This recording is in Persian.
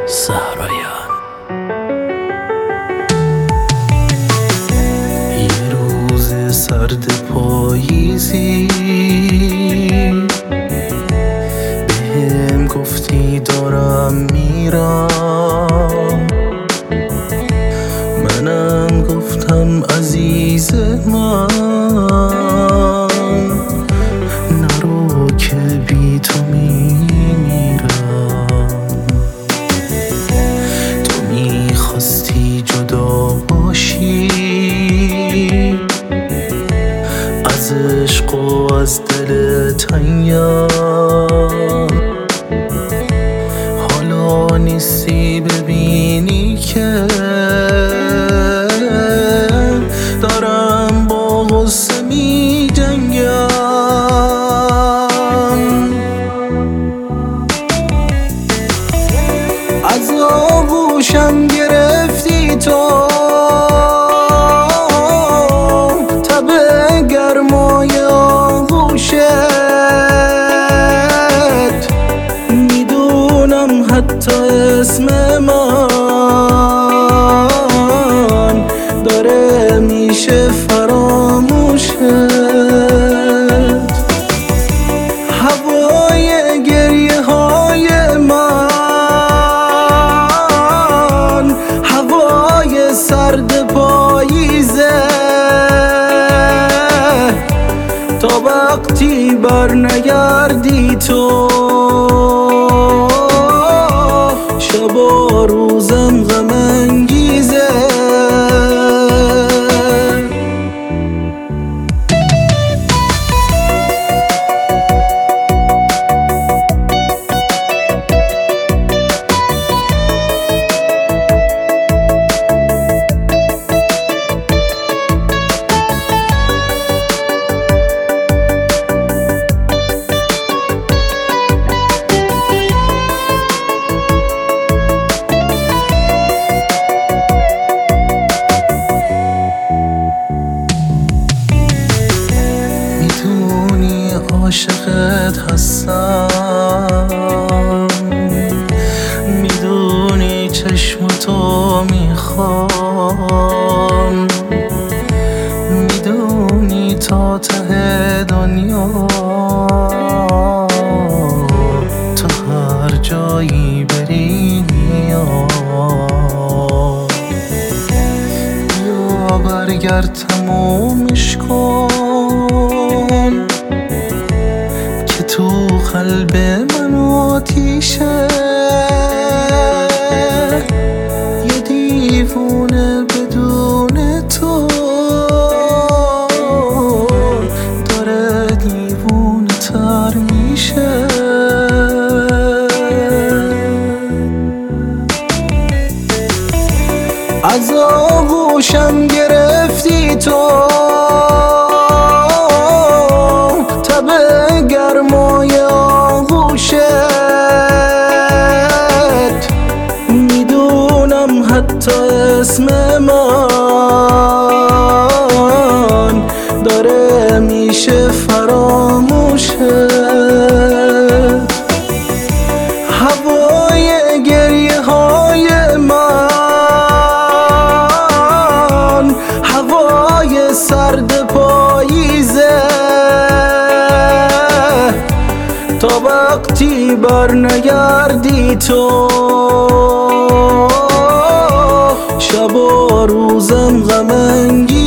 صحرایان. یه روز سرد پاییزی بهم گفتی دارم میرم، منم گفتم عزیز من نرو که بی تو میمیرم. تو میخواستی جدا باشی از عشق و از دل تنگم، حالا نیستی ببینی که دارم با غصه می جنگم. از آغوشم گرفتی تو تب گرمای آغوشت، میدونم حتی اسم من داره میشه فراموشت. هوای گریه های من، هوای سرد پاییزه، تا وقتی برنگردی تو شب و روزم غم انگیزه. عاشقت هستم، میدونی چشمتو میخوام، میدونی تا ته دنیا تو هر جایی بری میام. بیا برگرد تمومش کن که تو قلب من آتیشه، یه دیوونه بدون تو داره دیوونه تر میشه. از آغوشم گرفتی تو تب گرمای آغوشت، میدونم حتی اسم من داره میشه فراموشت. هوای گریه های من، هوای سرد پاییزه، تا وقتی برنگردی تو شب و روزم غم انگیزه.